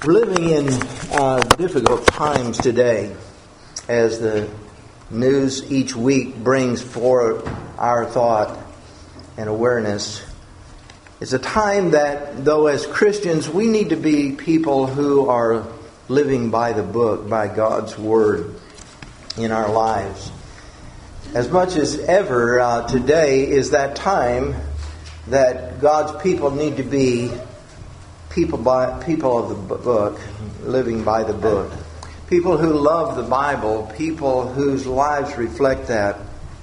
We're living in difficult times today as the news each week brings forth our thought and awareness. It's a time that, though as Christians, we need to be people who are living by the book, by God's Word in our lives. As much as ever, today is that time that God's people need to be people of the book, living by the book. People who love the Bible, people whose lives reflect that.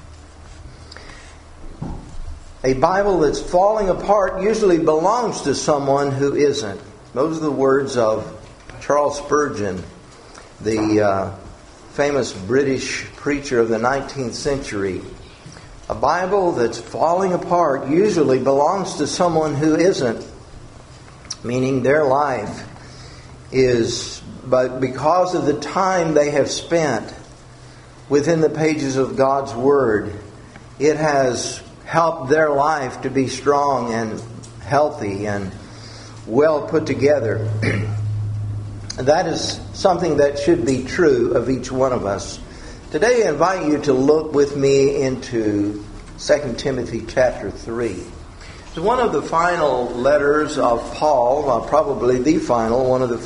A Bible that's falling apart usually belongs to someone who isn't. Those are the words of Charles Spurgeon, the famous British preacher of the 19th century. A Bible that's falling apart usually belongs to someone who isn't. Meaning their life is, but because of the time they have spent within the pages of God's Word, it has helped their life to be strong and healthy and well put together. That is something that should be true of each one of us. Today I invite you to look with me into 2 Timothy chapter 3. It's one of the final letters of Paul, probably the final, one of the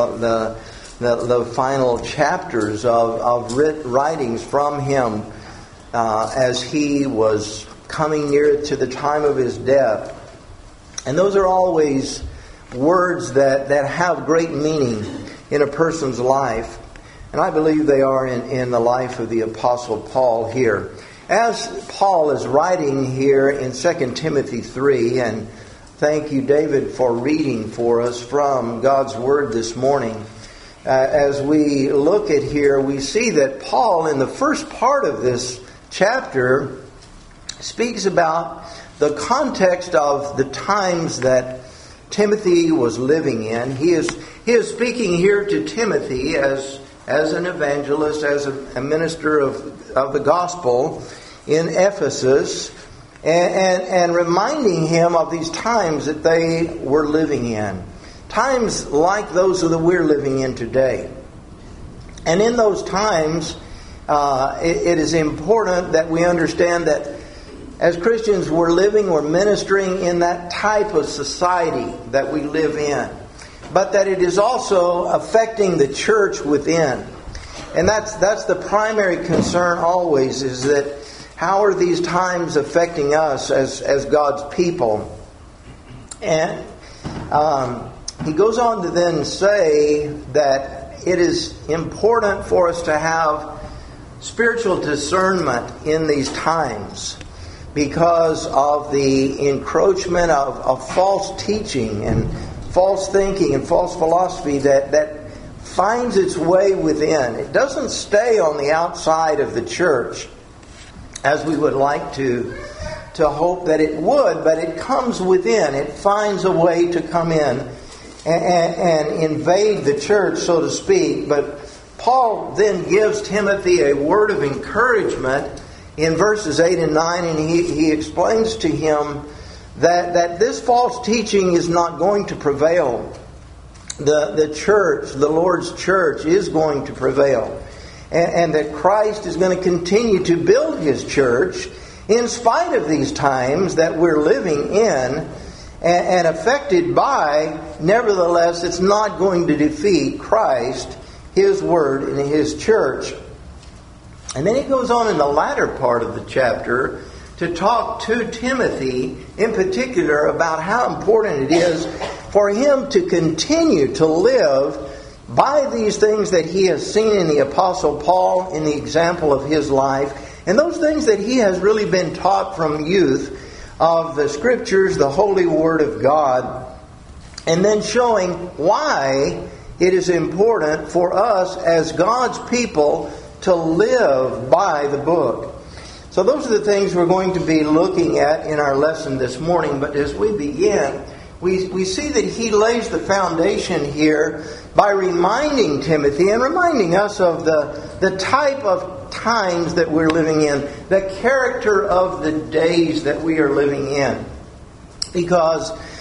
final chapters of writings from him as he was coming near to the time of his death. And those are always words that have great meaning in a person's life. And I believe they are in the life of the Apostle Paul here. As Paul is writing here in 2 Timothy 3, and thank you, David, for reading for us from God's Word this morning. As we look at here, we see that Paul, in the first part of this chapter, speaks about the context of the times that Timothy was living in. He is speaking here to Timothy as an evangelist, as a minister of the gospel in Ephesus, and reminding him of these times that they were living in. Times like those that we're living in today. And in those times, it is important that we understand that as Christians, we're ministering in that type of society that we live in. But that it is also affecting the church within. And that's the primary concern always, is that how are these times affecting us as God's people? And he goes on to then say that it is important for us to have spiritual discernment in these times because of the encroachment of false teaching and false thinking and false philosophy that finds its way within. It doesn't stay on the outside of the church as we would like to hope that it would, but it comes within. It finds a way to come in and invade the church, so to speak. But Paul then gives Timothy a word of encouragement in verses 8 and 9, and he explains to him that this false teaching is not going to prevail. The church, the Lord's church, is going to prevail. And that Christ is going to continue to build His church in spite of these times that we're living in and affected by. Nevertheless, it's not going to defeat Christ, His Word, and His church. And then he goes on in the latter part of the chapter to talk to Timothy in particular about how important it is for him to continue to live by these things that he has seen in the Apostle Paul, in the example of his life, and those things that he has really been taught from youth of the Scriptures, the Holy Word of God, and then showing why it is important for us as God's people to live by the book. So those are the things we're going to be looking at in our lesson this morning. But as we begin, we see that he lays the foundation here by reminding Timothy and reminding us of the type of times that we're living in, the character of the days that we are living in. Because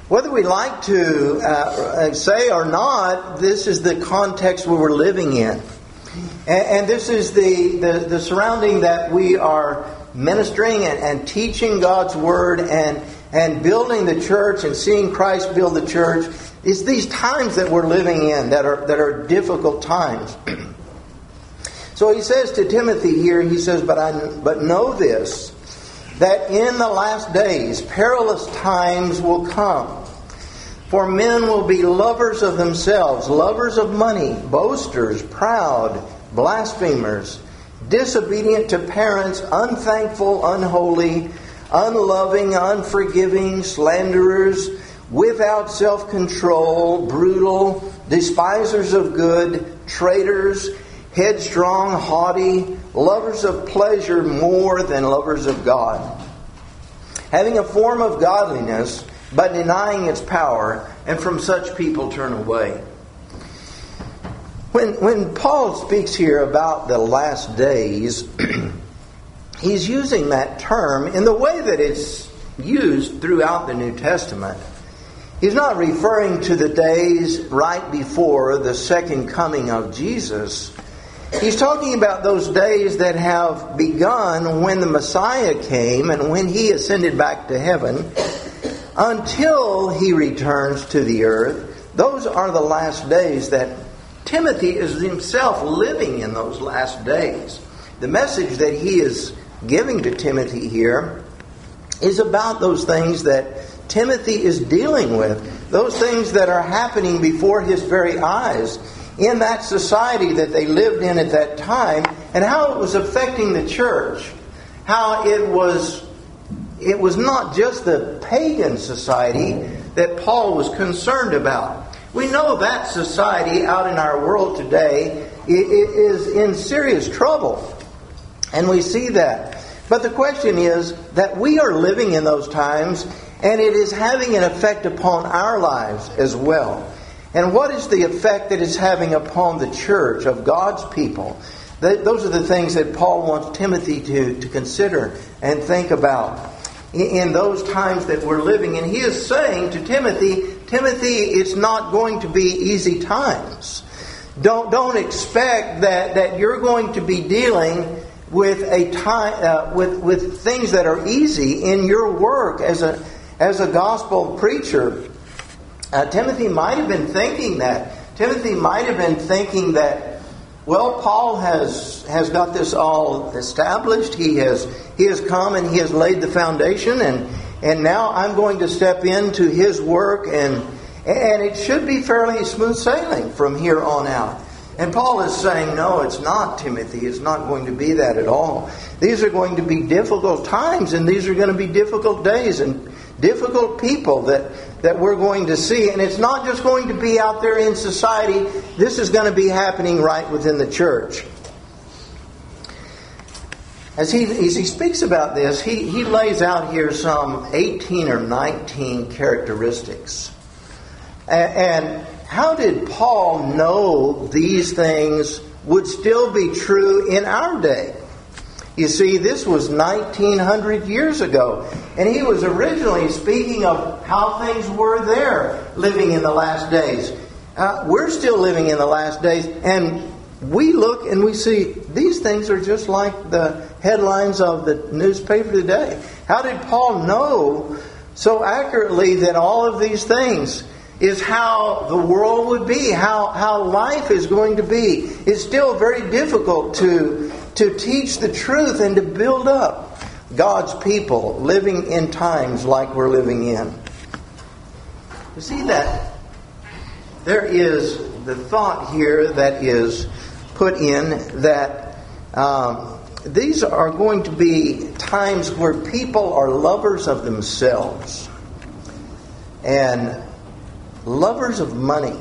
Whether we like to say or not, this is the context we we're living in. And this is the surrounding that we are ministering and teaching God's Word and building the church and seeing Christ build the church. It's these times that we're living in that are difficult times. So he says to Timothy here, he says, but know this, that in the last days perilous times will come. For men will be lovers of themselves, lovers of money, boasters, proud, blasphemers, disobedient to parents, unthankful, unholy, unloving, unforgiving, slanderers, without self-control, brutal, despisers of good, traitors, headstrong, haughty, lovers of pleasure more than lovers of God, having a form of godliness, but denying its power, and from such people turn away. When Paul speaks here about the last days, he's using that term in the way that it's used throughout the New Testament. He's not referring to the days right before the second coming of Jesus. He's talking about those days that have begun when the Messiah came and when He ascended back to heaven until He returns to the earth. Those are the last days that Timothy is himself living in those last days. The message that he is giving to Timothy here is about those things that Timothy is dealing with, those things that are happening before his very eyes in that society that they lived in at that time, and how it was affecting the church. How it was not just the pagan society that Paul was concerned about. We know that society out in our world today is in serious trouble. And we see that. But the question is that we are living in those times, and it is having an effect upon our lives as well. And what is the effect that it's having upon the church of God's people? Those are the things that Paul wants Timothy to consider and think about in those times that we're living. And he is saying to Timothy, it's not going to be easy times. Don't expect that you're going to be dealing with with things that are easy in your work as a gospel preacher. Timothy might have been thinking that. Timothy might have been thinking that, well, Paul has got this all established. He has come and he has laid the foundation, and now I'm going to step into his work, and it should be fairly smooth sailing from here on out. And Paul is saying, no, it's not, Timothy. It's not going to be that at all. These are going to be difficult times, and these are going to be difficult days and difficult people that we're going to see. And it's not just going to be out there in society. This is going to be happening right within the church. As he speaks about this, he lays out here some 18 or 19 characteristics. And how did Paul know these things would still be true in our day? You see, this was 1900 years ago. And he was originally speaking of how things were there living in the last days. We're still living in the last days. And we look and we see these things are just like the headlines of the newspaper today. How did Paul know so accurately that all of these things is how the world would be, how life is going to be? It's still very difficult to teach the truth and to build up God's people living in times like we're living in. You see that there is the thought here that is put in that these are going to be times where people are lovers of themselves and lovers of money.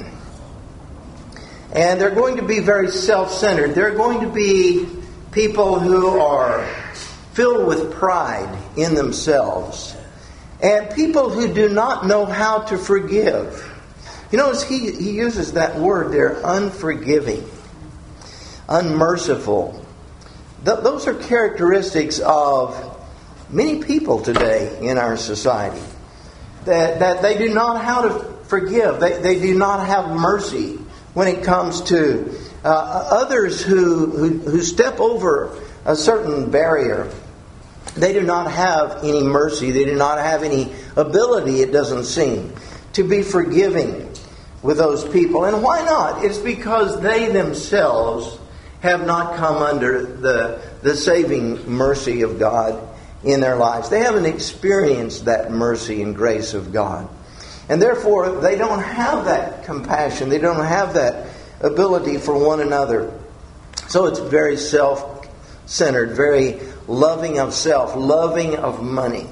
And they're going to be very self-centered. They're going to be people who are filled with pride in themselves. And people who do not know how to forgive. You notice he uses that word there, unforgiving, unmerciful. Those are characteristics of many people today in our society. that they do not know how to forgive. They do not have mercy when it comes to others who step over a certain barrier. They do not have any mercy. They do not have any ability, it doesn't seem, to be forgiving with those people. And why not? It's because they themselves have not come under the saving mercy of God in their lives. They haven't experienced that mercy and grace of God. And therefore, they don't have that compassion. They don't have that ability for one another. So it's very self-centered, very loving of self, loving of money.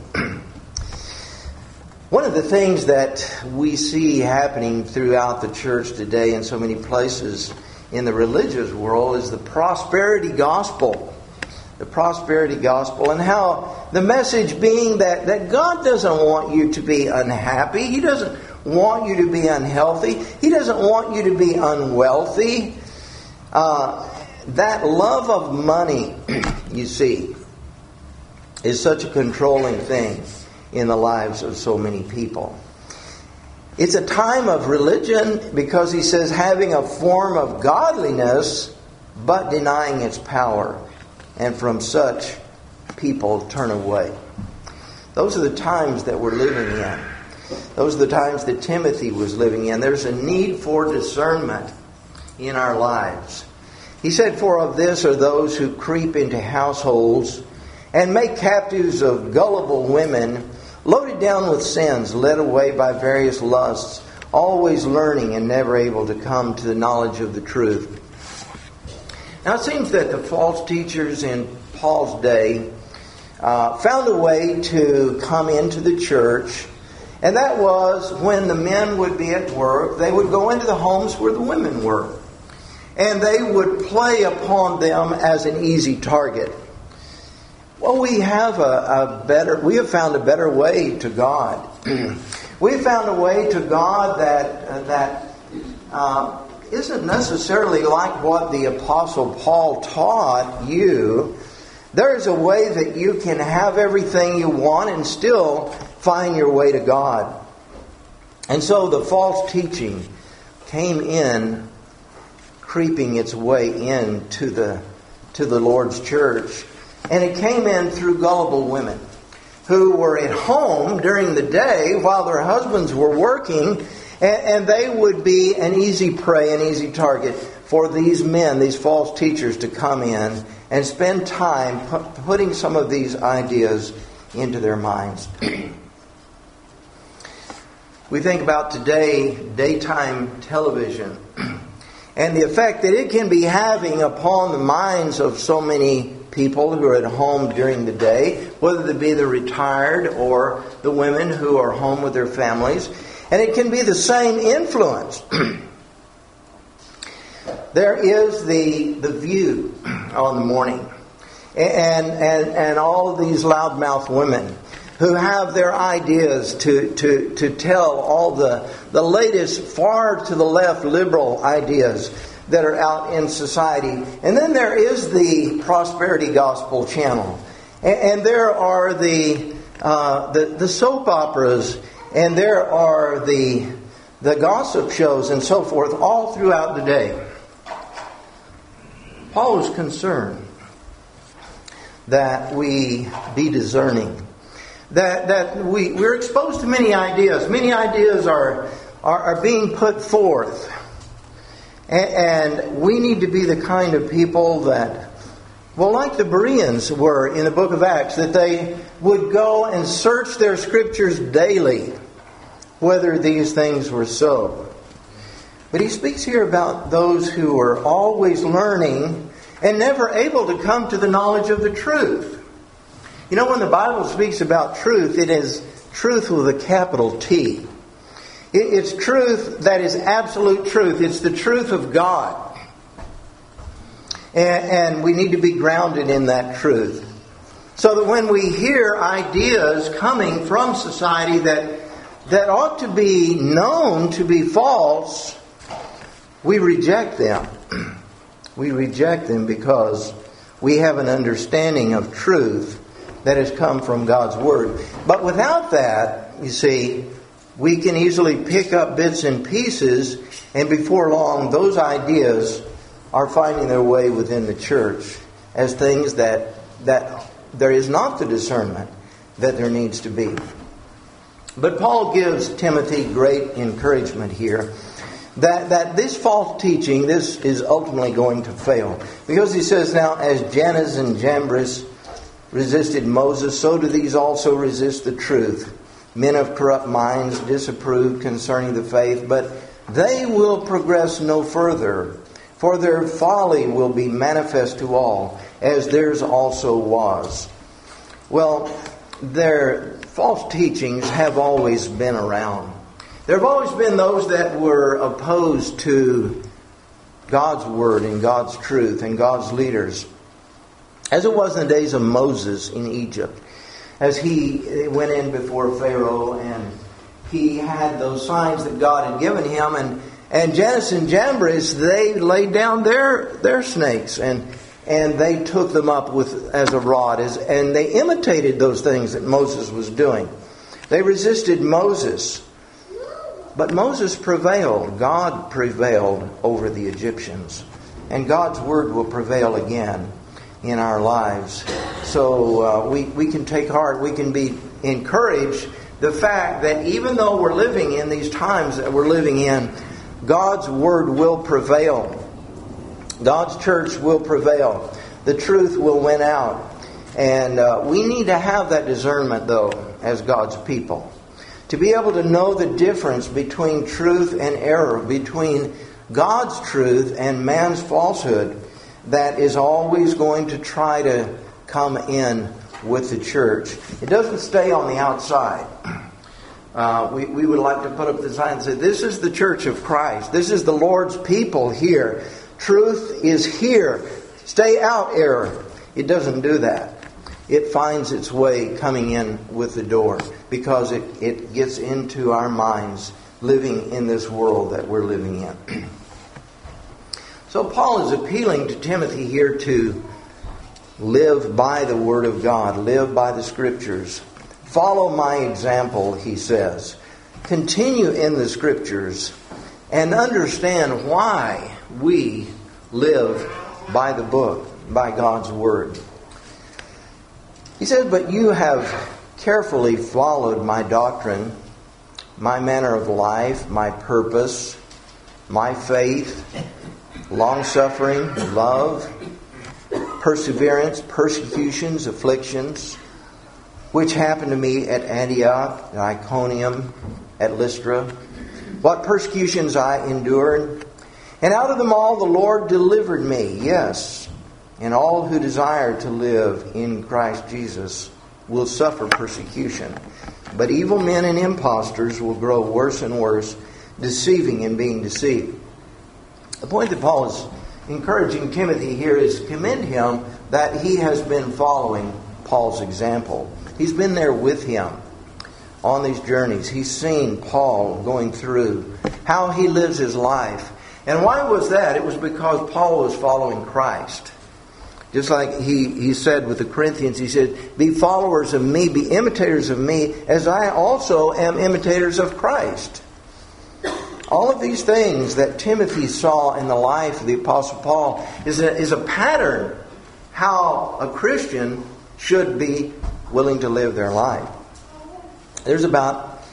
One of the things that we see happening throughout the church today in so many places in the religious world is the prosperity gospel. The prosperity gospel, and how the message being that God doesn't want you to be unhappy. He doesn't want you to be unhealthy. He doesn't want you to be unwealthy. That love of money, you see, is such a controlling thing in the lives of so many people. It's a time of religion because he says having a form of godliness but denying its power. And from such people turn away. Those are the times that we're living in. Those are the times that Timothy was living in. There's a need for discernment in our lives. He said, "For of this are those who creep into households and make captives of gullible women, loaded down with sins, led away by various lusts, always learning and never able to come to the knowledge of the truth." Now it seems that the false teachers in Paul's day found a way to come into the church, and that was when the men would be at work, they would go into the homes where the women were, and they would play upon them as an easy target. Well, we have found a better way to God. We found a way to God that isn't necessarily like what the Apostle Paul taught you. There's a way that you can have everything you want and still find your way to God. And so the false teaching came in, creeping its way into the Lord's church. And it came in through gullible women who were at home during the day while their husbands were working. And they would be an easy prey, an easy target for these men, these false teachers, to come in and spend time putting some of these ideas into their minds. We think about today, daytime television, and the effect that it can be having upon the minds of so many people who are at home during the day, whether they be the retired or the women who are home with their families. And it can be the same influence. There is the View on the morning. And all of these loudmouth women who have their ideas to tell all the latest far to the left liberal ideas that are out in society. And then there is the Prosperity Gospel channel. And there are the soap operas. And there are the gossip shows and so forth all throughout the day. Paul was concerned that we be discerning. That we're exposed to many ideas. Many ideas are being put forth. And we need to be the kind of people that, well, like the Bereans were in the book of Acts, that they would go and search their scriptures daily, whether these things were so. But he speaks here about those who are always learning and never able to come to the knowledge of the truth. You know, when the Bible speaks about truth, it is truth with a capital T. It's truth that is absolute truth. It's the truth of God. And we need to be grounded in that truth. So that when we hear ideas coming from society that ought to be known to be false, we reject them. We reject them because we have an understanding of truth that has come from God's Word. But without that, you see, we can easily pick up bits and pieces, and before long, those ideas are finding their way within the church as things that there is not the discernment that there needs to be. But Paul gives Timothy great encouragement here that this false teaching, this is ultimately going to fail. Because he says, now, as Jannes and Jambres resisted Moses, so do these also resist the truth. Men of corrupt minds disapprove concerning the faith, but they will progress no further, for their folly will be manifest to all, as theirs also was. Well, their false teachings have always been around. There have always been those that were opposed to God's Word and God's truth and God's leaders, as it was in the days of Moses in Egypt. As he went in before Pharaoh and he had those signs that God had given him, and Jannes and Jambres, they laid down their snakes and they took them up as a rod, and they imitated those things that Moses was doing. They resisted Moses, but Moses prevailed. God prevailed over the Egyptians, and God's word will prevail again in our lives. So we can take heart, we can be encouraged. The fact that even though we're living in these times that we're living in, God's word will prevail. God's church will prevail. The truth will win out. And we need to have that discernment, though, as God's people. To be able to know the difference between truth and error, between God's truth and man's falsehood, that is always going to try to come in with the church. It doesn't stay on the outside. We would like to put up the sign and say, this is the church of Christ. This is the Lord's people here. Truth is here. Stay out, error. It doesn't do that. It finds its way coming in with the door because it gets into our minds living in this world that we're living in. So Paul is appealing to Timothy here to live by the Word of God, live by the Scriptures. Follow my example, he says. Continue in the Scriptures and understand why we live by the book, by God's Word. He says, but you have carefully followed my doctrine, my manner of life, my purpose, my faith, long-suffering, love, perseverance, persecutions, afflictions, which happened to me at Antioch, at Iconium, at Lystra, what persecutions I endured. And out of them all the Lord delivered me, yes. And all who desire to live in Christ Jesus will suffer persecution. But evil men and impostors will grow worse and worse, deceiving and being deceived. The point that Paul is encouraging Timothy here is commend him that he has been following Paul's example. He's been there with him on these journeys. He's seen Paul going through how he lives his life. And why was that? It was because Paul was following Christ. Just like he said with the Corinthians, he said, be followers of me, be imitators of me, as I also am imitators of Christ. All of these things that Timothy saw in the life of the Apostle Paul is a pattern how a Christian should be willing to live their life. There's about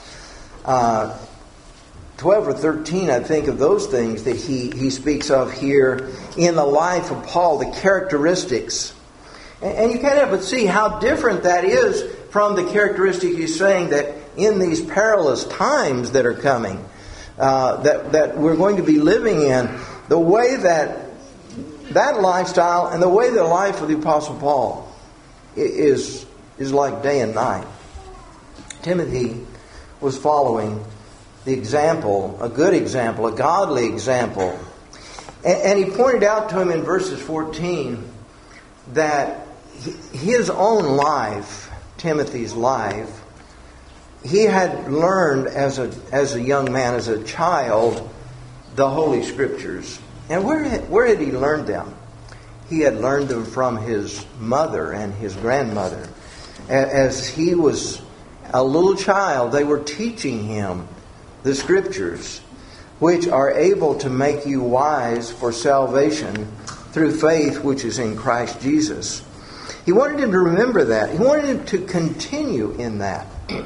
12 or 13, I think, of those things that he speaks of here in the life of Paul, the characteristics. And you can't help but see how different that is from the characteristic he's saying that in these perilous times that are coming, that we're going to be living in, the way that lifestyle and the way the life of the Apostle Paul is like day and night. Timothy was following the example, a good example, a godly example. And he pointed out to him in verses 14 that his own life, Timothy's life, he had learned as a young man, as a child, the Holy Scriptures. And where had he learned them? He had learned them from his mother and his grandmother. As he was a little child, they were teaching him the Scriptures, which are able to make you wise for salvation through faith which is in Christ Jesus. He wanted him to remember that. He wanted him to continue in that.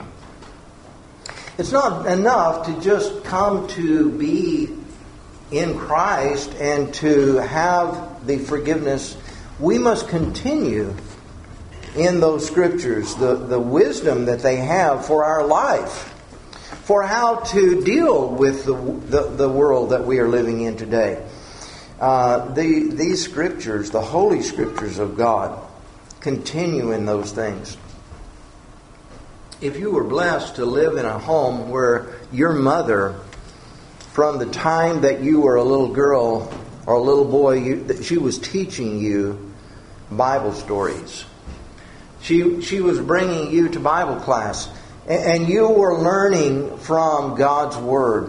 It's not enough to just come to be in Christ and to have the forgiveness. We must continue in those Scriptures, the wisdom that they have for our life, for how to deal with the world that we are living in today. These Scriptures, the Holy Scriptures of God, continue in those things. If you were blessed to live in a home where your mother, from the time that you were a little girl or a little boy, she was teaching you Bible stories. She was bringing you to Bible class, and you were learning from God's Word,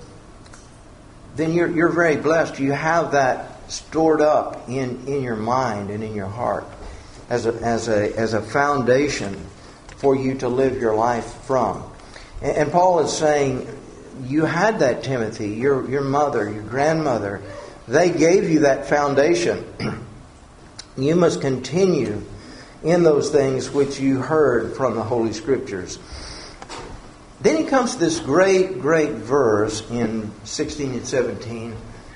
then you're very blessed. You have that stored up in your mind and in your heart as a foundation for you to live your life from. And Paul is saying, you had that, Timothy. Your mother, your grandmother, they gave you that foundation. You must continue in those things which you heard from the Holy Scriptures. Then he comes to this great, great verse in 16 and 17.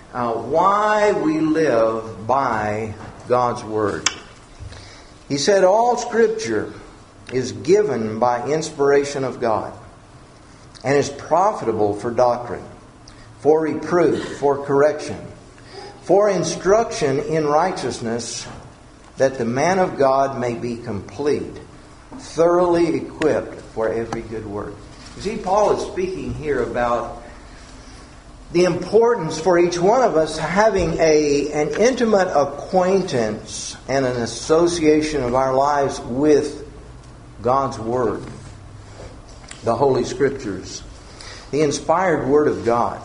Why we live by God's Word. He said, all Scripture is given by inspiration of God and is profitable for doctrine, for reproof, for correction, for instruction in righteousness, that the man of God may be complete, thoroughly equipped for every good work. You see, Paul is speaking here about the importance for each one of us having an intimate acquaintance and an association of our lives with God's Word, the Holy Scriptures, the inspired Word of God.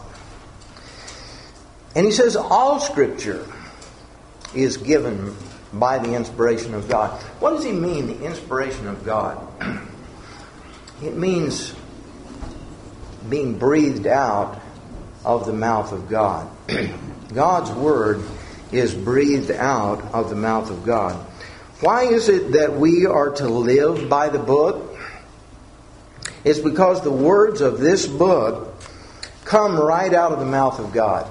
And he says all Scripture is given by the inspiration of God. What does he mean, the inspiration of God? It means being breathed out of the mouth of God. God's Word is breathed out of the mouth of God. Why is it that we are to live by the book? It's because the words of this book come right out of the mouth of God.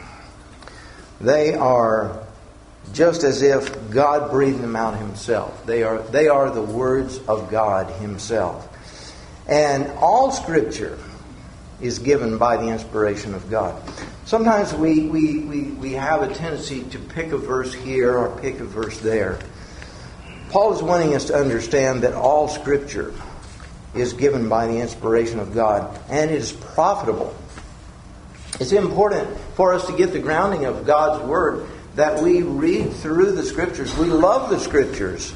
They are just as if God breathed them out Himself. They are the words of God Himself. And all Scripture is given by the inspiration of God. Sometimes we have a tendency to pick a verse here or pick a verse there. Paul is wanting us to understand that all Scripture is given by the inspiration of God, and it is profitable. It's important for us to get the grounding of God's Word, that we read through the Scriptures. We love the Scriptures.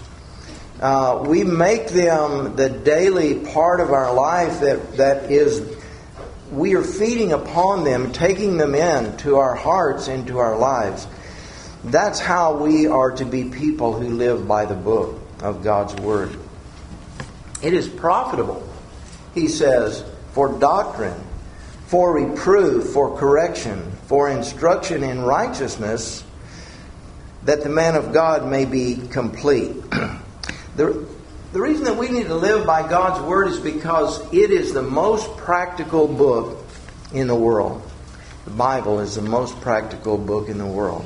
We make them the daily part of our life that is, we are feeding upon them, taking them into our hearts, into our lives. That's how we are to be people who live by the book of God's Word. It is profitable, he says, for doctrine, for reproof, for correction, for instruction in righteousness, that the man of God may be complete. The reason that we need to live by God's Word is because it is the most practical book in the world. The Bible is the most practical book in the world.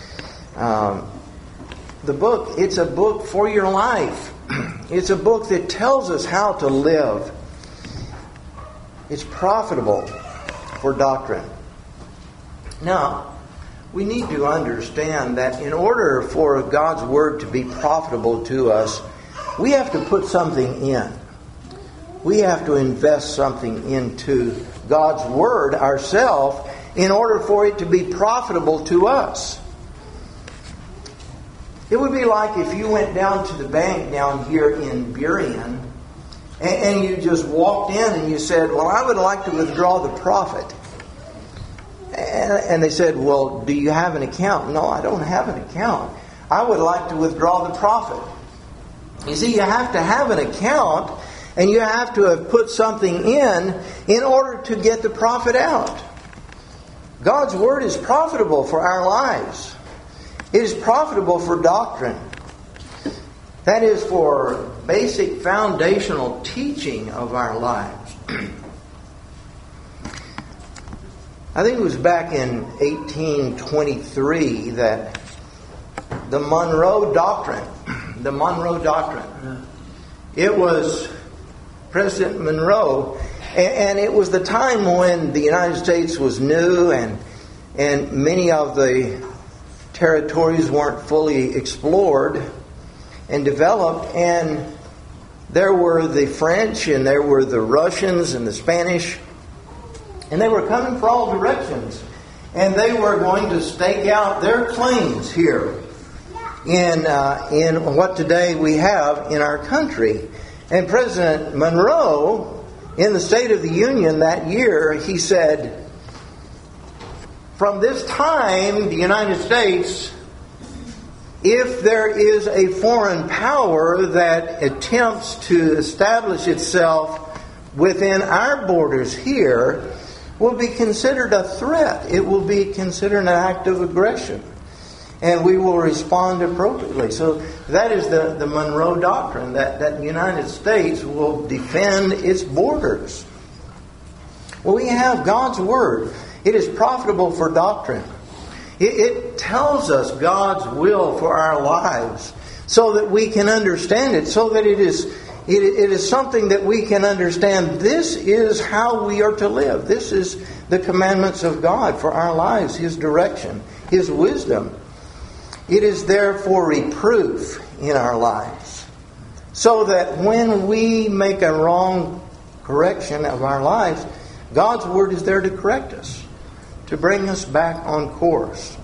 It's a book for your life. It's a book that tells us how to live. It's profitable for doctrine. Now, we need to understand that in order for God's Word to be profitable to us, we have to put something in. We have to invest something into God's Word ourselves in order for it to be profitable to us. It would be like if you went down to the bank down here in Burien and you just walked in and you said, well, I would like to withdraw the profit. And they said, well, do you have an account? No, I don't have an account. I would like to withdraw the profit. You see, you have to have an account And you have to have put something in order to get the profit out. God's Word is profitable for our lives. It is profitable for doctrine. That is for basic foundational teaching of our lives. I think it was back in 1823 that the Monroe Doctrine, it was President Monroe, and it was the time when the United States was new and many of the territories weren't fully explored and developed, and there were the French and there were the Russians and the Spanish, and they were coming for all directions, and they were going to stake out their claims here in what today we have in our country. And President Monroe, in the State of the Union that year, he said, from this time, the United States, if there is a foreign power that attempts to establish itself within our borders here, will be considered a threat. It will be considered an act of aggression. And we will respond appropriately. So that is the Monroe Doctrine, that the United States will defend its borders. Well, we have God's Word. It is profitable for doctrine. It tells us God's will for our lives so that we can understand it, so that it is something that we can understand. This is how we are to live. This is the commandments of God for our lives, His direction, His wisdom. It is there for reproof in our lives, so that when we make a wrong correction of our lives, God's Word is there to correct us, to bring us back on course.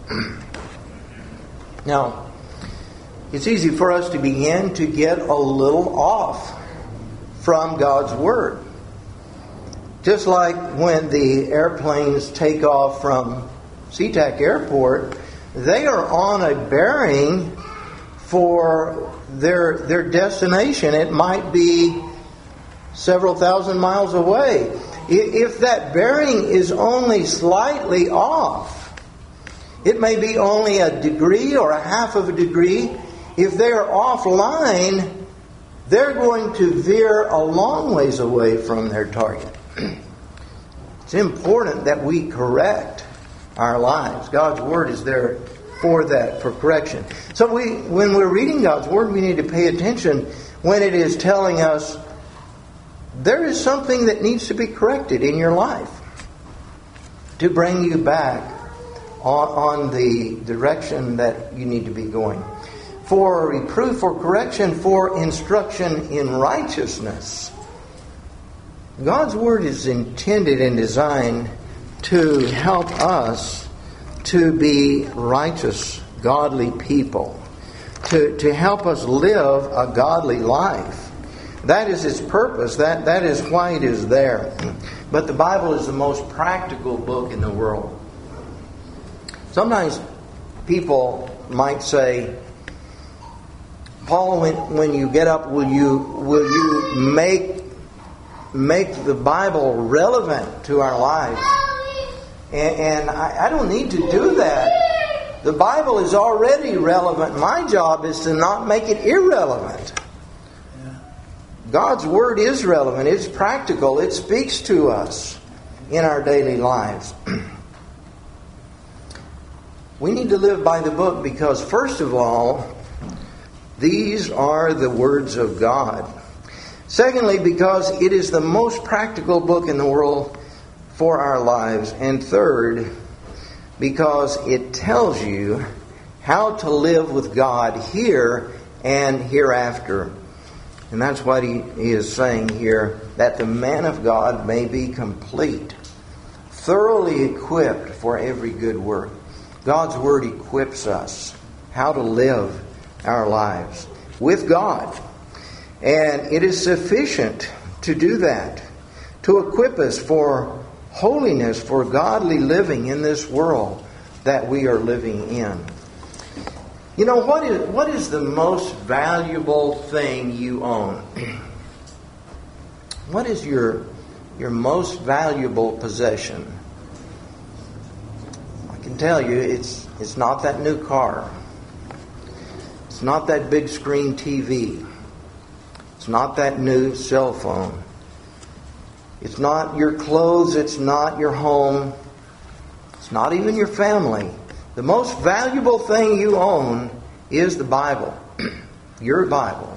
Now, it's easy for us to begin to get a little off from God's Word. Just like when the airplanes take off from SeaTac Airport, they are on a bearing for their destination. It might be several thousand miles away. If that bearing is only slightly off, it may be only a degree or a half of a degree. If they are offline, they're going to veer a long ways away from their target. It's important that we correct our lives. God's Word is there for that, for correction. So when we're reading God's Word, we need to pay attention when it is telling us there is something that needs to be corrected in your life to bring you back on the direction that you need to be going. For reproof, for correction, for instruction in righteousness. God's Word is intended and designed to help us to be righteous, godly people, to help us live a godly life. That is its purpose. That is why it is there. But the Bible is the most practical book in the world. Sometimes people might say, Paul, when you get up, will you make the Bible relevant to our lives? And I don't need to do that. The Bible is already relevant. My job is to not make it irrelevant. God's Word is relevant. It's practical. It speaks to us in our daily lives. We need to live by the book because, first of all, these are the words of God. Secondly, because it is the most practical book in the world for our lives. And third, because it tells you how to live with God here and hereafter. And that's what he is saying here, that the man of God may be complete, thoroughly equipped for every good work. God's Word equips us how to live our lives with God. And it is sufficient to do that, to equip us for holiness, for godly living in this world that we are living in. You know, what is the most valuable thing you own? What is your most valuable possession? I can tell you, it's not that new car. It's not that big screen TV. It's not that new cell phone. It's not your clothes. It's not your home. It's not even your family. The most valuable thing you own is the Bible. Your Bible.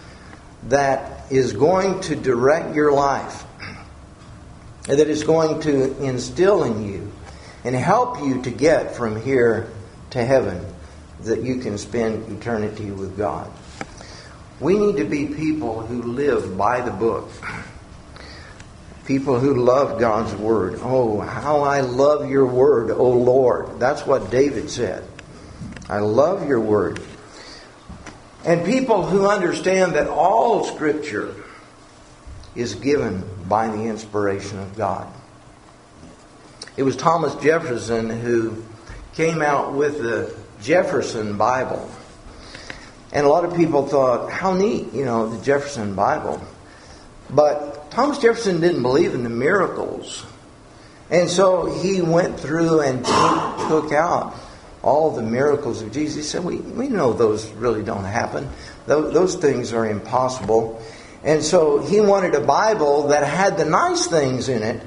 That is going to direct your life. And that is going to instill in you and help you to get from here to heaven, that you can spend eternity with God. We need to be people who live by the book. People who love God's Word. Oh, how I love your Word, O Lord. That's what David said. I love your Word. And people who understand that all Scripture is given by the inspiration of God. It was Thomas Jefferson who came out with the Jefferson Bible. And a lot of people thought, how neat, the Jefferson Bible. But Thomas Jefferson didn't believe in the miracles. And so he went through and took out all the miracles of Jesus. He said, we know those really don't happen. Those things are impossible. And so he wanted a Bible that had the nice things in it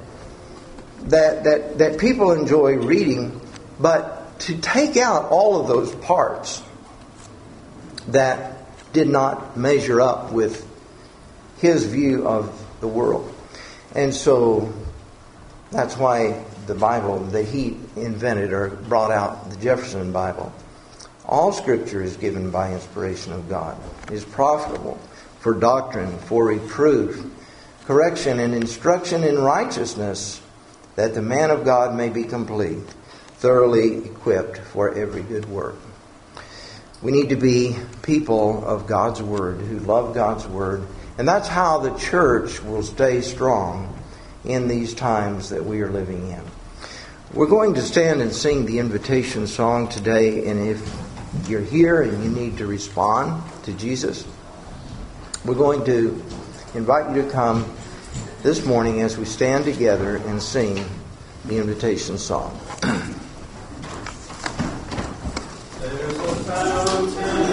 that people enjoy reading, but to take out all of those parts that did not measure up with his view of the world. And so that's why the Bible that he invented or brought out, the Jefferson Bible. All Scripture is given by inspiration of God. It is profitable for doctrine, for reproof, correction, and instruction in righteousness, that the man of God may be complete, thoroughly equipped for every good work. We need to be people of God's Word, who love God's Word. And that's how the church will stay strong in these times that we are living in. We're going to stand and sing the invitation song today. And if you're here and you need to respond to Jesus, we're going to invite you to come this morning as we stand together and sing the invitation song. There's a fountain